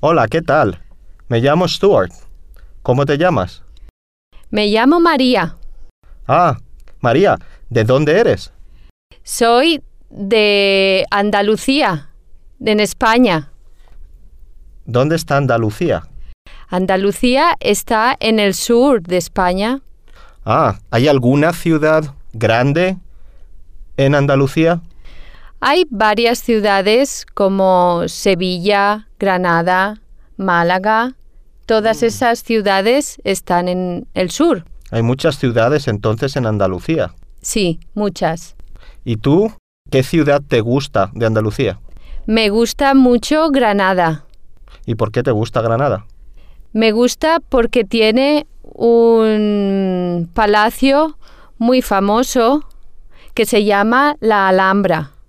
Hola, ¿qué tal? Me llamo Stuart. ¿Cómo te llamas? Me llamo María. Ah, María, ¿de dónde eres? Soy de Andalucía, en España. ¿Dónde está Andalucía? Andalucía está en el sur de España. Ah, ¿hay alguna ciudad grande en Andalucía? Hay varias ciudades como Sevilla, Granada, Málaga. Todas esas ciudades están en el sur. Hay muchas ciudades entonces en Andalucía. Sí, muchas. ¿Y tú, qué ciudad te gusta de Andalucía? Me gusta mucho Granada. ¿Y por qué te gusta Granada? Me gusta porque tiene un palacio muy famoso que se llama la Alhambra.